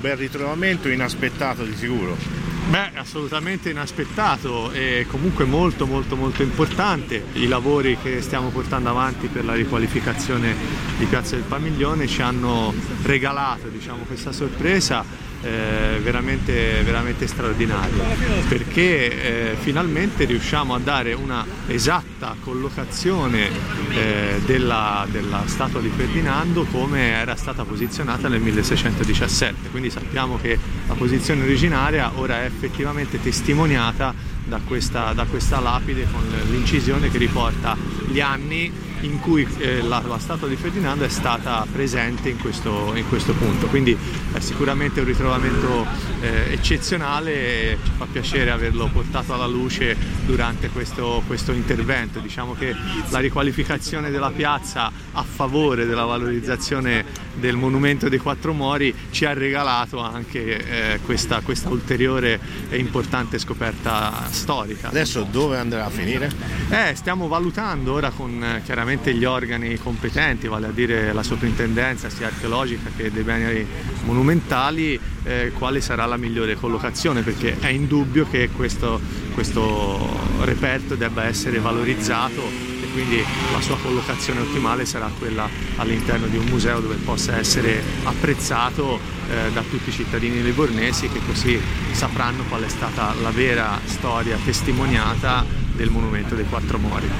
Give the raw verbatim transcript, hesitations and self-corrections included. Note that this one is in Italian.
bel ritrovamento, inaspettato di sicuro. Beh, assolutamente inaspettato e comunque molto molto molto importante. I lavori che stiamo portando avanti per la riqualificazione di Piazza del Pamiglione ci hanno regalato, diciamo, questa sorpresa eh, veramente, veramente straordinaria, perché eh, finalmente riusciamo a dare una esatta collocazione eh, della, della statua di Ferdinando come era stata posizionata nel milleseicentodiciassette, quindi sappiamo che la posizione originaria ora è effettivamente testimoniata da questa, da questa lapide con l'incisione che riporta gli anni in cui eh, la, la statua di Ferdinando è stata presente in questo, in questo punto, quindi è sicuramente un ritrovamento eh, eccezionale e ci fa piacere averlo portato alla luce durante questo, questo intervento. Diciamo che la riqualificazione della piazza a favore della valorizzazione del monumento dei Quattro Mori ci ha regalato anche eh, questa, questa ulteriore e importante scoperta storica. Adesso dove andrà a finire? Eh, stiamo valutando ora con eh, chiaramente gli organi competenti, vale a dire la soprintendenza sia archeologica che dei beni monumentali, eh, quale sarà la migliore collocazione, perché è indubbio che questo, questo reperto debba essere valorizzato e quindi la sua collocazione ottimale sarà quella all'interno di un museo dove possa essere apprezzato eh, da tutti i cittadini livornesi, che così sapranno qual è stata la vera storia testimoniata del monumento dei Quattro Mori.